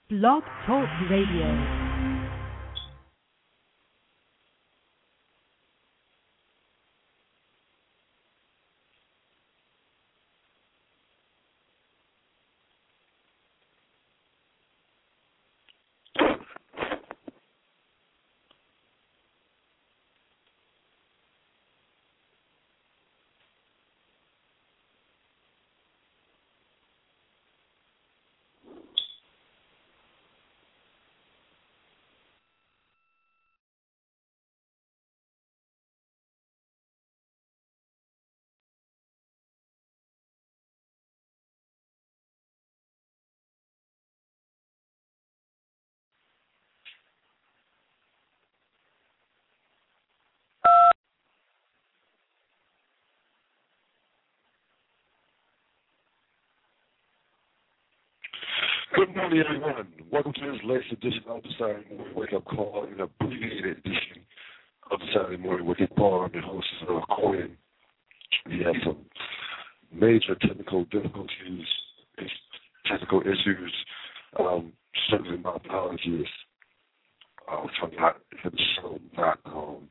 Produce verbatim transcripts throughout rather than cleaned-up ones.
Blog Talk Radio. Good morning, everyone. Welcome to this latest edition of the Saturday Morning Wake Up Call, an abbreviated edition of the Saturday Morning Wake Up Call. I'm your host, uh, Corin. We have some major technical difficulties, technical issues. Um, certainly my apologies uh, for not for the show not um,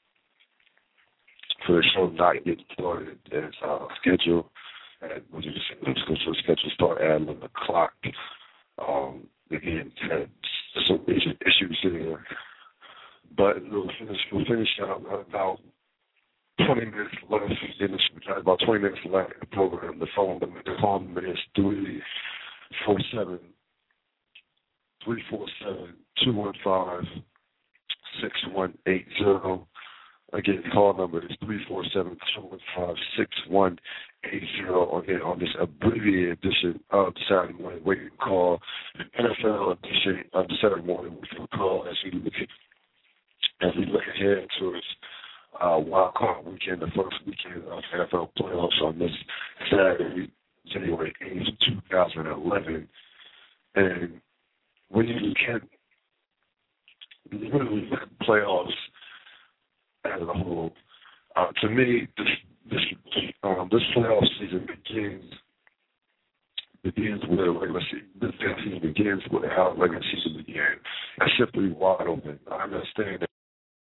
for the show not getting started as uh, scheduled. And we just schedule schedule start at eleven o'clock. Um, again, had some major issues there, but we'll finish. We'll finish out about twenty minutes left. In the, about twenty minutes left in the program. The phone, the phone number is three four seven three four seven two one five six one eight zero. Again, the call number is three four seven two one five six one eight zero. Again, on this abbreviated edition of the Saturday Morning Wake Up Call, N F L edition of the Saturday Morning Wake Up Call, as we look at, as we look ahead towards uh, Wild Card Weekend, the first weekend of N F L playoffs on this Saturday, January eighth, two thousand eleven. And when you look at when we look at playoffs as a whole, uh, to me, this this um, this playoff season begins begins with a regular season. This season begins with how the regular season began. It's simply wide open. I understand that.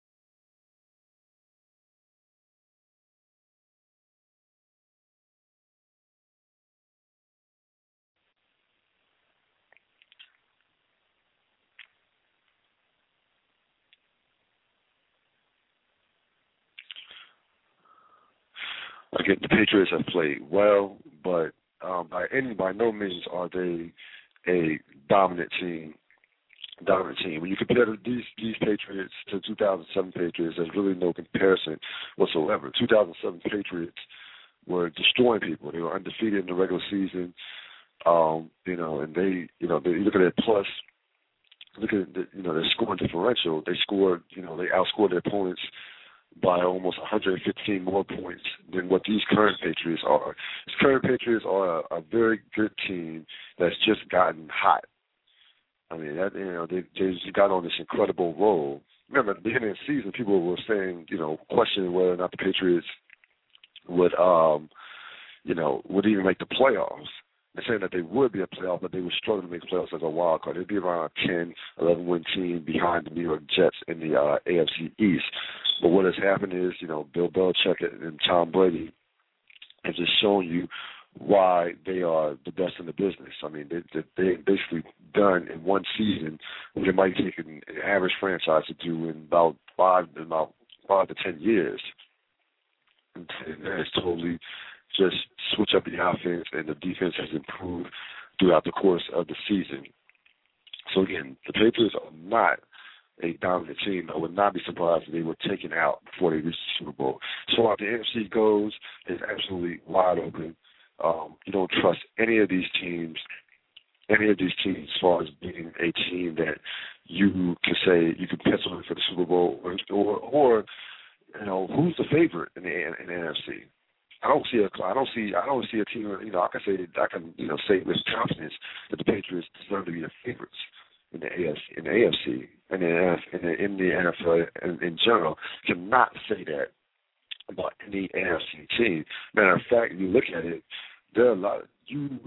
Again, the Patriots have played well, but um, by any by no means are they a dominant team. Dominant team. When you compare these these Patriots to two thousand seven Patriots, there's really no comparison whatsoever. two thousand seven Patriots were destroying people. They were undefeated in the regular season. Um, you know, and they, you know, they you look at their plus. Look at the, you know, their scoring differential. They scored, you know, they outscored their opponents by almost one hundred fifteen more points than what these current Patriots are. These current Patriots are a, a very good team that's just gotten hot. I mean, that, you know, they, they just got on this incredible roll. Remember, at the beginning of the season, people were saying, you know, questioning whether or not the Patriots would, um, you know, would even make the playoffs. They're saying that they would be a playoff, but they would struggle to make the playoffs as a wild card. They'd be around a ten, eleven win team behind the New York Jets in the uh, A F C East. But what has happened is, you know, Bill Belichick and Tom Brady have just shown you why they are the best in the business. I mean, they, they, they basically done in one season what it might take an, an average franchise to do in about five, in about five to ten years. And it's totally just switch up the offense, and the defense has improved throughout the course of the season. So again, the Patriots are not a dominant team. I would not be surprised if they were taken out before they reached the Super Bowl. So far, the N F C goes, it's absolutely wide open. Um, you don't trust any of these teams, any of these teams as far as being a team that you can say you can pencil in for the Super Bowl, or, or, or you know, who's the favorite in the, in the N F C? I don't see a, I don't see, I don't see a team. You know, I can say, I can, you know, say with confidence that the Patriots deserve to be the favorites in the A F C, in the A F C, and in the, in the N F L in, in general. Cannot say that about any N F C team. Matter of fact, if you look at it, there are a lot. You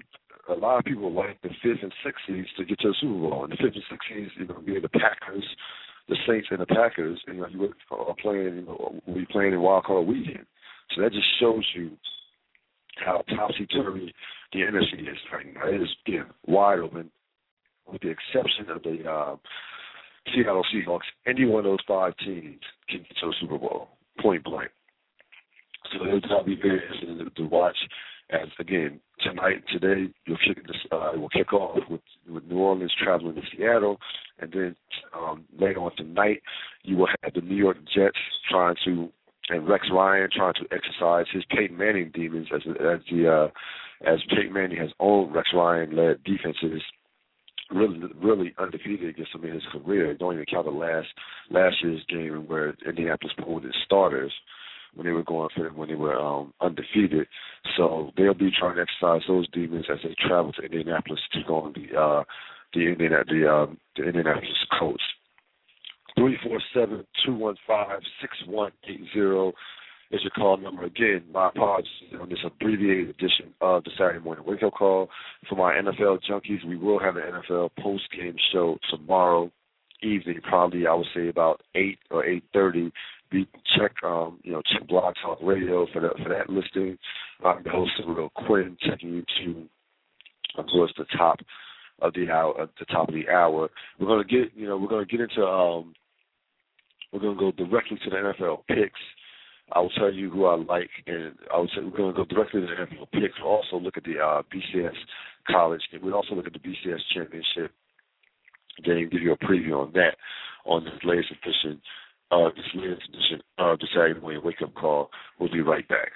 a lot of people like the fifth and sixth seeds to get to the Super Bowl. And the fifth and sixth seeds, you know, being the Packers, the Saints, and the Packers, and you know, you are playing, you know, we playing in wild card weekend. So that just shows you how topsy-turvy the N F C is right now. It is, again, wide open, with the exception of the uh, Seattle Seahawks. Any one of those five teams can get to the Super Bowl, point blank. So it'll be very interesting to, to watch. As again, tonight, today, you'll kick this, uh, will kick off with, with New Orleans traveling to Seattle, and then um, later on tonight, you will have the New York Jets trying to, and Rex Ryan trying to exercise his Peyton Manning demons as as the uh, as Peyton Manning has owned Rex Ryan led defenses really really undefeated against him in his career. Don't even count the last last year's game where Indianapolis pulled its starters when they were going for when they were um, undefeated. So they'll be trying to exercise those demons as they travel to Indianapolis to go on the uh, the Indiana the um, the Indianapolis Colts. Three four seven two one five six one eight zero is your call number. Again, my apologies on this abbreviated edition of the Saturday Morning Wake Up Call. For my N F L junkies, we will have an N F L post game show tomorrow evening, probably I would say about eight or eight thirty. Be check um you know check Blog Talk Radio for that for that listing. I'm the host of Real Quinn, taking you to of course the top of the hour at the top of the hour. We're gonna get you know we're gonna get into um we're gonna go directly to the N F L picks. I will tell you who I like, and I would say we're gonna go directly to the N F L picks. We'll also look at the uh, B C S college. We'll also look at the B C S championship game. Give you a preview on that on this latest edition. Uh, this latest edition of the Saturday Morning Wake Up Call. We'll be right back.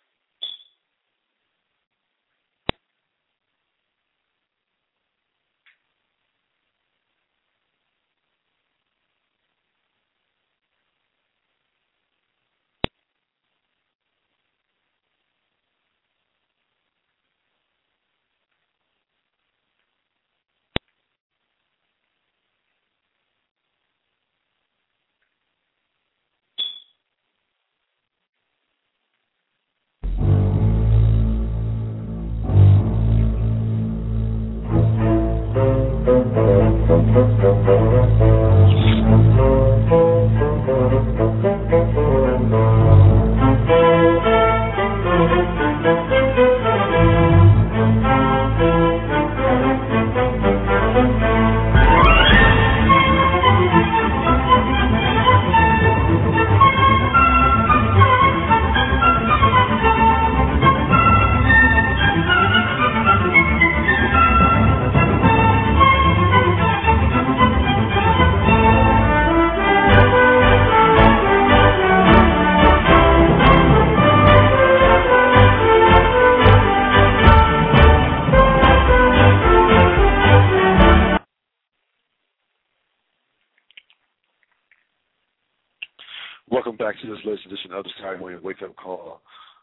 Welcome back to this latest edition of the Saturday Morning Wake Up Call.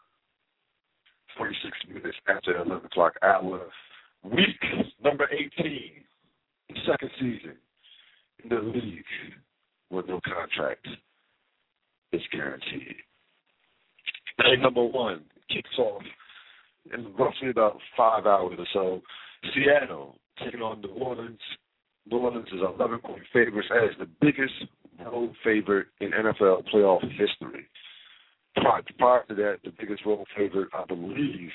forty-six minutes after the eleven o'clock hour. Week number eighteen, the second season in the league with no contract is guaranteed. Day number one kicks off in roughly about five hours or so. Seattle taking on New Orleans. New Orleans is eleven-point favorites as the biggest road favorite in N F L playoff history. Prior, prior to that, the biggest road favorite, I believe,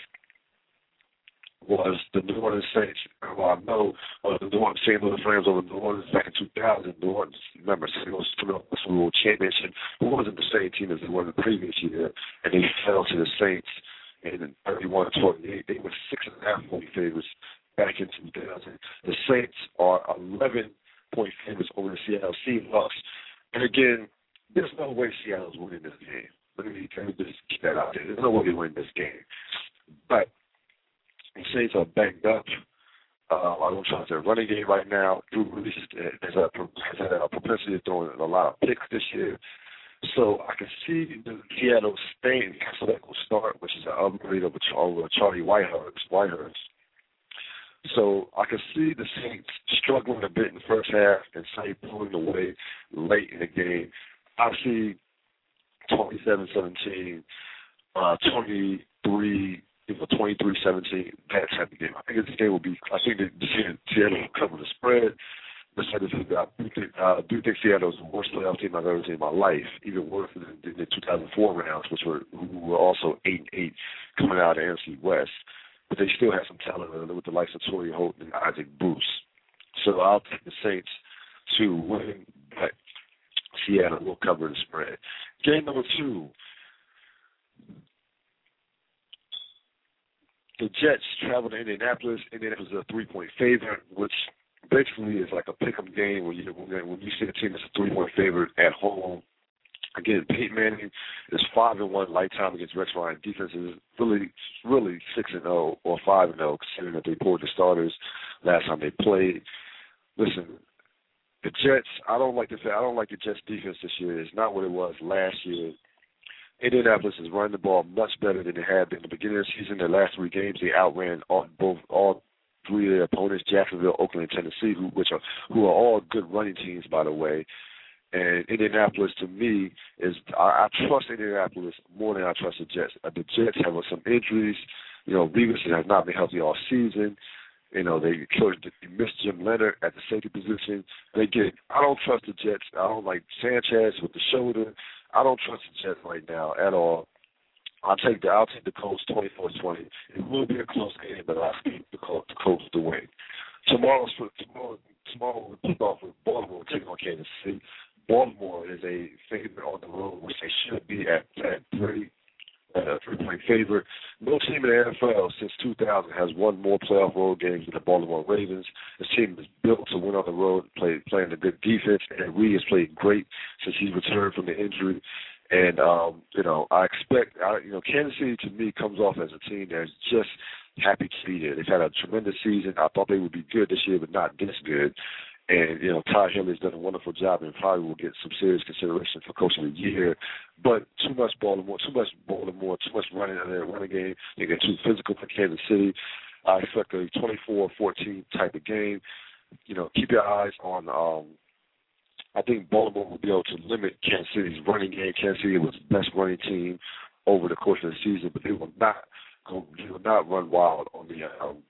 was the New Orleans Saints. Well, I know uh, the New Orleans Saint Louis Rams over New Orleans back in two thousand. New Orleans, remember, Saint Louis coming up with the Super Bowl championship. It wasn't the same team as they were the previous year, and they fell to the Saints in thirty-one twenty-eight. They were six and a half point favorites back in two thousand. The Saints are eleven point favorites over the Seattle Seahawks. And again, there's no way Seattle's winning this game. Let me, let me just keep that out there. There's no way they win this game. But the Saints are banged up. Uh, I don't trust their running game right now. Drew Brees has, a, has had a propensity of throwing a lot of picks this year. So I can see the Seattle staying will start, which is an upgrade over Charlie Whitehurst. Whitehurst. So I can see the Saints struggling a bit in the first half and say pulling away late in the game. I see twenty-seven seventeen, uh, twenty-three you know, twenty-three seventeen, that type of game. I think this game will be, I think that Seattle will cover the spread. I do think, I do think Seattle is the worst playoff team I've ever seen in my life, even worse than, than the two thousand four rounds, which were who were also eight and eight coming out of the N F C West. But they still have some talent with the likes of Torrey Holt and Isaac Bruce. So I'll take the Saints to win, but Seattle will cover the spread. Game number two. The Jets travel to Indianapolis. Indianapolis is a three-point favorite, which basically is like a pick-em game when you when you see a team that's a three-point favorite at home. Again, Peyton Manning is five and one lifetime against Rex Ryan. Defense is really, really six and zero or five and zero, considering that they pulled the starters last time they played. Listen, the Jets. I don't like the I don't like the Jets defense this year. It's not what it was last year. Indianapolis is running the ball much better than they had been at the beginning of the season. Their last three games, they outran all, both all three of their opponents: Jacksonville, Oakland, and Tennessee, who which are who are all good running teams, by the way. And Indianapolis, to me, is I, I trust Indianapolis more than I trust the Jets. Uh, the Jets have uh, some injuries. You know, Revis has not been healthy all season. You know, they they missed Jim Leonard at the safety position. They get. I don't trust the Jets. I don't like Sanchez with the shoulder. I don't trust the Jets right now at all. I'll take the I'll take the Colts twenty-four twenty. It will be a close game, but I'll keep the Colts the Colts to win. Tomorrow's tomorrow tomorrow we'll kick off with Baltimore taking on Kansas City. Baltimore is a favorite on the road, which they should be at, at three, uh, three-point favorite. No team in the N F L since two thousand has won more playoff road games than the Baltimore Ravens. This team is built to win on the road, play, playing a good defense, and Reed has played great since he's returned from the injury. And, um, you know, I expect, I, you know, Kansas City to me comes off as a team that's just happy to be there. They've had a tremendous season. I thought they would be good this year, but not this good. And, you know, Todd Haley's done a wonderful job and probably will get some serious consideration for Coach of the Year. But too much Baltimore, too much Baltimore, too much running in their running game. They get too physical for Kansas City. I expect a twenty-four fourteen type of game. You know, keep your eyes on, um, I think Baltimore will be able to limit Kansas City's running game. Kansas City was the best running team over the course of the season, but they will not go, they will not run wild on the um,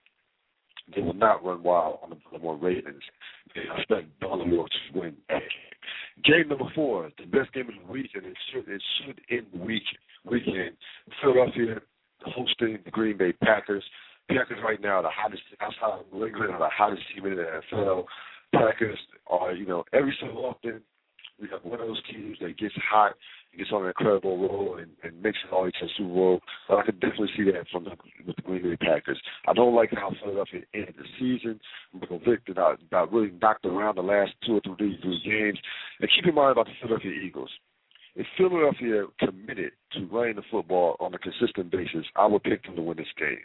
They will not run wild on the Baltimore Ravens. They expect Baltimore to win that game. Game number four, the best game of the week, and it should it should end the week weekend. Philadelphia hosting the Green Bay Packers. Packers right now are the hottest outside of New England are the hottest team in the N F L. Packers are, you know, every so often we have one of those teams that gets hot, gets on an incredible roll, and, and makes it all to the Super Bowl. But I could definitely see that from the, with the Green Bay Packers. I don't like how Philadelphia ended the season. Michael Vick did not, not really knocked around the last two or three, three games. And keep in mind about the Philadelphia Eagles. If Philadelphia committed to running the football on a consistent basis, I would pick them to win this game.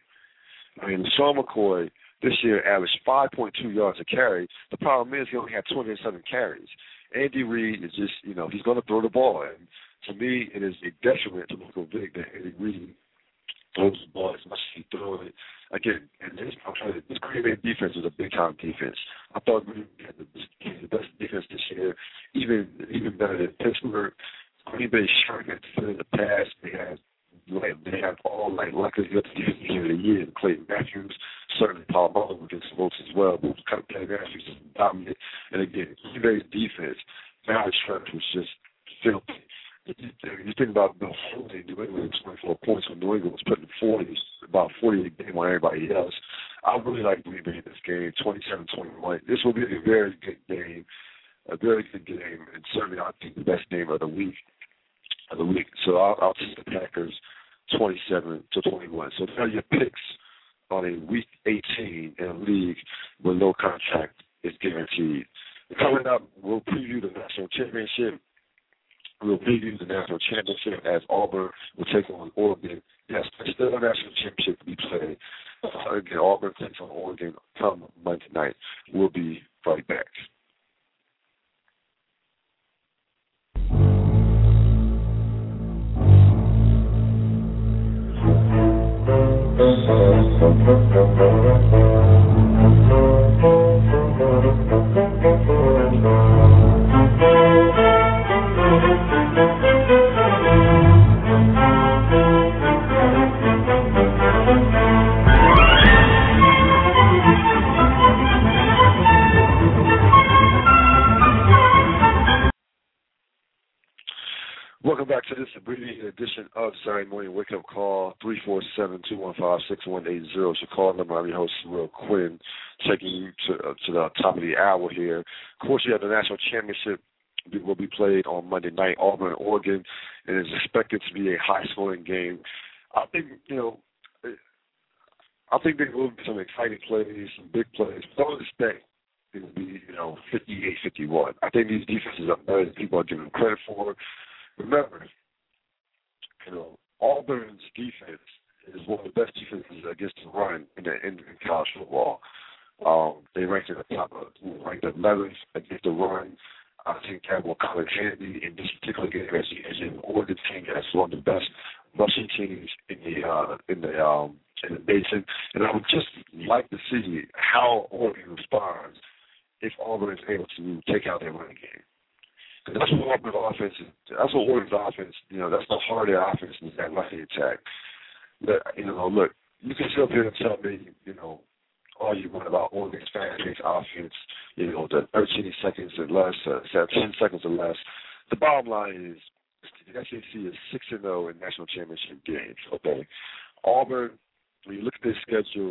I mean, Sean McCoy this year averaged five point two yards a carry. The problem is he only had two hundred seven carries. Andy Reid is just, you know, he's going to throw the ball. And to me, it is a detriment to Michael Vick that Andy Reid throws the ball as much as he throws it. Again, and this, this Green Bay defense was a big-time defense. I thought Green Bay had the, the best defense this year, even even better than Pittsburgh. Green Bay sharp at the in the past. They have like they have all like luckily got the defense of the year. Clayton Matthews, certainly Paul Bowler gets votes as well. But Clayton Matthews is dominant. And again, Green Bay's defense, Valley Stretch was just filthy. You think about Bill Foley, New England was twenty-four points when New England was putting forty, about forty a game on everybody else. I really like Green Bay in this game, twenty-seven twenty-one. This will be a very good game, a very good game, and certainly I think the best game of the week. Of the week. So I'll, I'll take the Packers twenty-seven to twenty-one. So there are your picks on a week eighteen in a league where no contract is guaranteed. Coming up, we'll preview the national championship. We'll preview the national championship as Auburn will take on Oregon. Yes, there's still a national championship to be played. Uh, again, Auburn takes on Oregon come Monday night. We'll be right back. back to this abbreviated edition of Saturday Morning Wake Up Call. Three four seven, two one five, six one eight zero is your call number. I'm your host, Will Quinn, taking you to, uh, to the top of the hour here. Of course, you have the national championship will be played on Monday night, Auburn, Oregon, and it's expected to be a high-scoring game. I think, you know, I think there will be some exciting plays, some big plays. Don't expect it will be, you know, fifty-eight fifty-one. I think these defenses are better than people are giving them credit for. Remember, you know, Auburn's defense is one of the best defenses against the run in, the, in, in college football. Um, they ranked at the top of, ranked eleventh against the run. I think that will come in handy in this particular game as the Oregon team has one of the best rushing teams in the uh, in the um, in the nation. And I would just like to see how Oregon responds if Auburn is able to take out their running game. Because that's what Auburn's offense is. That's what Oregon's offense. You know, that's the heart of their offense is that rushing attack. But, you know, look, you can sit up here and tell me, you know, all you want about Oregon's fast-paced offense, you know, the thirteen seconds or less, uh, ten seconds or less. The bottom line is the S E C is six and oh in national championship games, okay? Auburn, when you look at their schedule,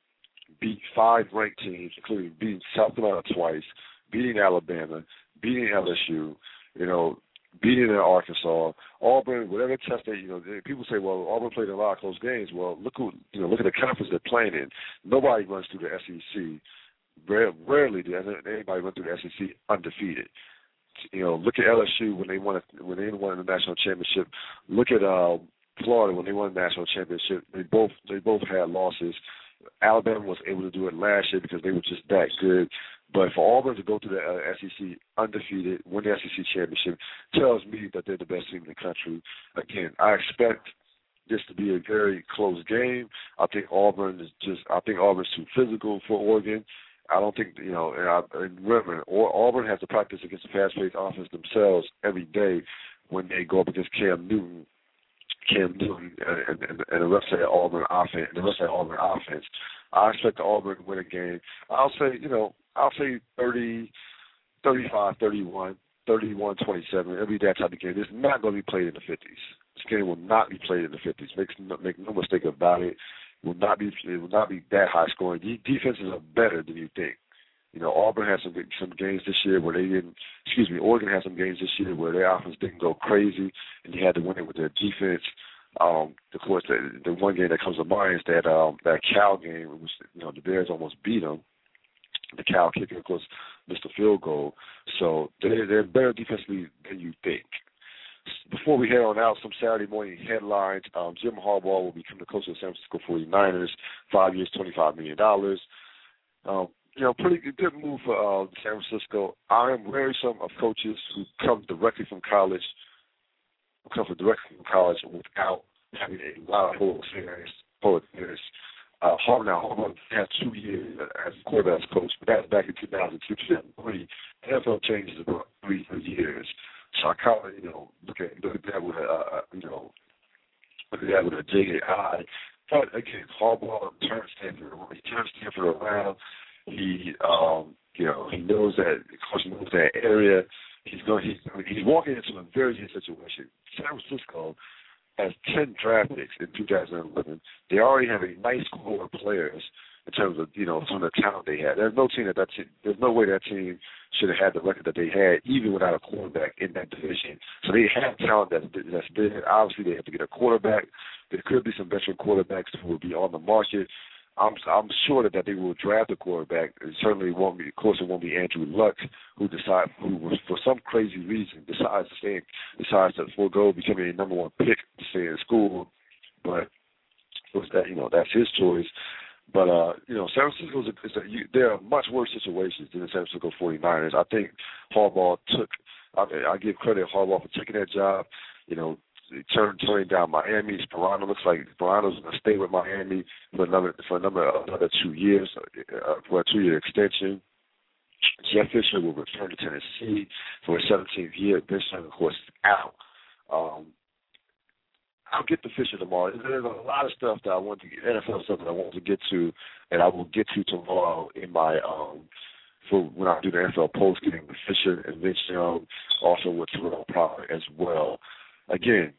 beat five ranked teams, including beating South Carolina twice, beating Alabama, beating L S U, you know, beating Arkansas. Auburn, whatever test they, you know, they, people say, well, Auburn played in a lot of close games. Well, look who, you know, look at the conference they're playing in. Nobody runs through the S E C. Rare, rarely does anybody run through the S E C undefeated. You know, look at L S U when they won a, when they won the national championship. Look at uh, Florida when they won the national championship. They both they both had losses. Alabama was able to do it last year because they were just that good. But for Auburn to go to the uh, S E C undefeated, win the S E C championship, tells me that they're the best team in the country. Again, I expect this to be a very close game. I think Auburn is just. I think Auburn's too physical for Oregon. I don't think, you know, and, I, and remember, Auburn has to practice against the fast-paced offense themselves every day when they go up against Cam Newton, Cam Newton, and, and, and the rest of the Auburn offense. The rest of the Auburn offense. I expect Auburn to win a game. I'll say, you know, I'll say thirty, thirty-five, thirty-one, thirty-one, twenty-seven. It'll be that type of game. It's not going to be played in the fifties. This game will not be played in the fifties. Make no, make no mistake about it. It will not be. It will not be that high scoring. The defenses are better than you think. You know, Auburn had some some games this year where they didn't. Excuse me, Oregon had some games this year where their offense didn't go crazy, and they had to win it with their defense. Um, of course, the, the one game that comes to mind is that um, that Cal game. It was, you know, the Bears almost beat them. The Cal kicker, of course, missed a field goal. So they're, they're better defensively than you think. Before we head on out, some Saturday morning headlines. Um, Jim Harbaugh will become the coach of the San Francisco forty-niners, five years, twenty-five million dollars. Um, you know, pretty good move for uh, San Francisco. I am wary some of coaches who come directly from college, who come from directly from college without having a lot of full experience. Full experience. Uh, Harbaugh now, Harbaugh has two years as quarterback coach, but that's back in two thousand two, two thousand three. The N F L changes about three, three years. So I kind of, you know, look at look at that with a, uh, you know, look at that with a jaded eye. But again, Harbaugh turns Stanford, he turns Stanford around. He, um, you know, he knows that, of course, he knows that area. He's going, he's, I mean, he's walking into a very good situation. San Francisco has ten draft picks in two thousand eleven. They already have a nice core of players in terms of, you know, some of the talent they had. There's no team that that team, there's no way that team should have had the record that they had, even without a quarterback in that division. So they have talent that's, that's there. Obviously, they have to get a quarterback. There could be some veteran quarterbacks who will be on the market. I'm I'm sure that, that they will draft a quarterback. It certainly won't be, of course, it won't be Andrew Luck, who decide who was, for some crazy reason decides to stay, decides to forego becoming a number one pick to stay in school. But of course, that, you know, that's his choice. But, uh, you know, San Francisco is a, is a, you, there are much worse situations than the San Francisco forty-niners. I think Harbaugh took, I, I give credit to Harbaugh for taking that job. You know, turn, turning down Miami. Sperano looks like Sperano's going to stay with Miami for another for another another two years, uh, for a two-year extension. Jeff Fisher will return to Tennessee for his seventeenth year. Ben Simmons, of course, is out. Um, I'll get to Fisher tomorrow. There's a lot of stuff that I want to get, N F L stuff that I want to get to, and I will get to tomorrow in my um for when I do the N F L post game with Fisher and Vince Young, also with Terrell Pryor as well. again,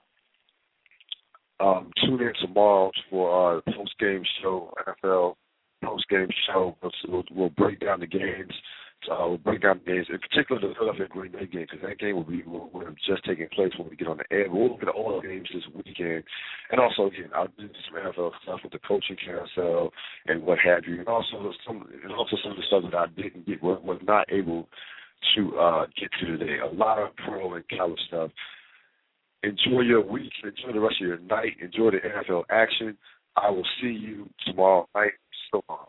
um, tune in tomorrow for our post game show, N F L post game show. We'll, we'll, we'll break down the games. Uh, we'll break down the games, in particular the Philadelphia Green Bay game, because that game will be will, will have just taking place when we get on the air. We'll look at all the games this weekend, and also again, I'll do some N F L stuff with the coaching carousel and what have you, and also some and also some of the stuff that I didn't get was, was not able to uh, get to today. A lot of pro and college stuff. Enjoy your week. Enjoy the rest of your night. Enjoy the N F L action. I will see you tomorrow night. So long.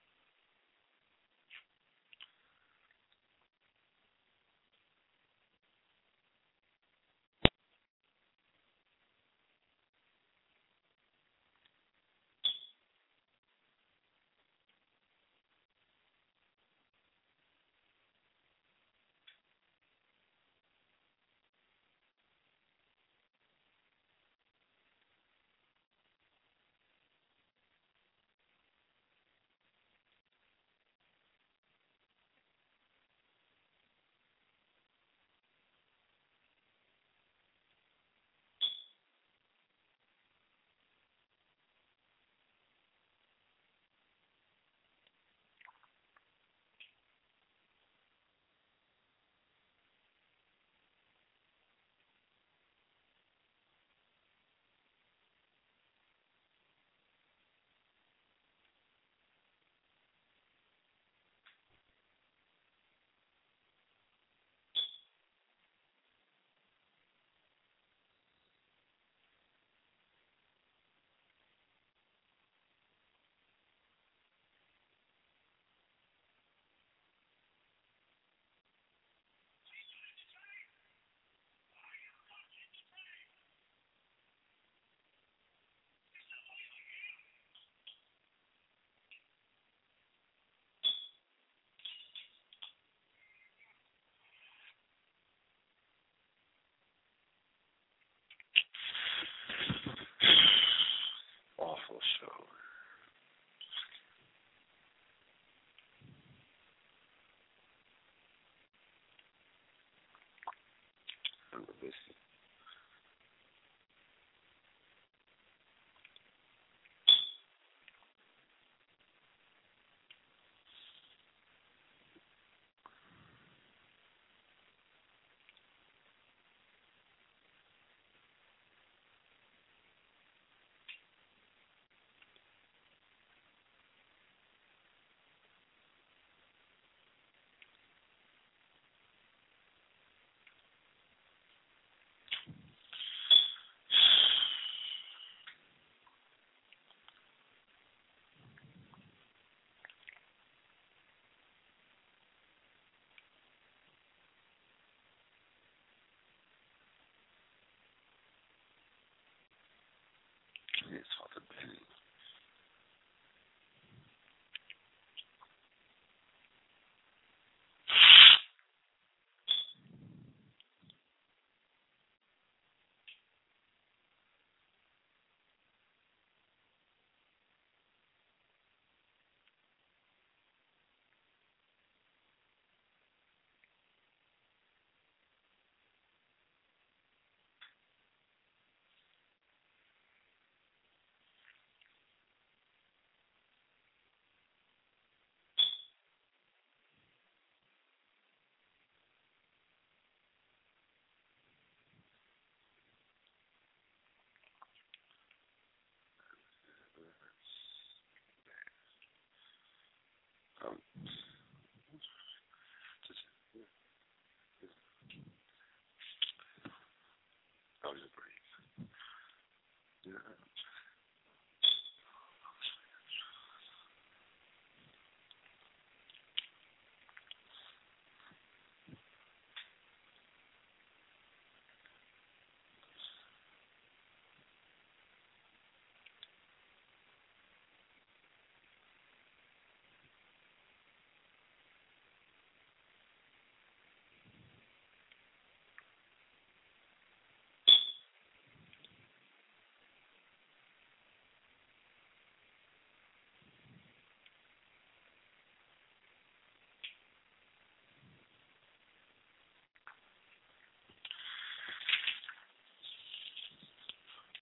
Awful show. This. It's hard to believe. Um, I'll just breathe. Yeah.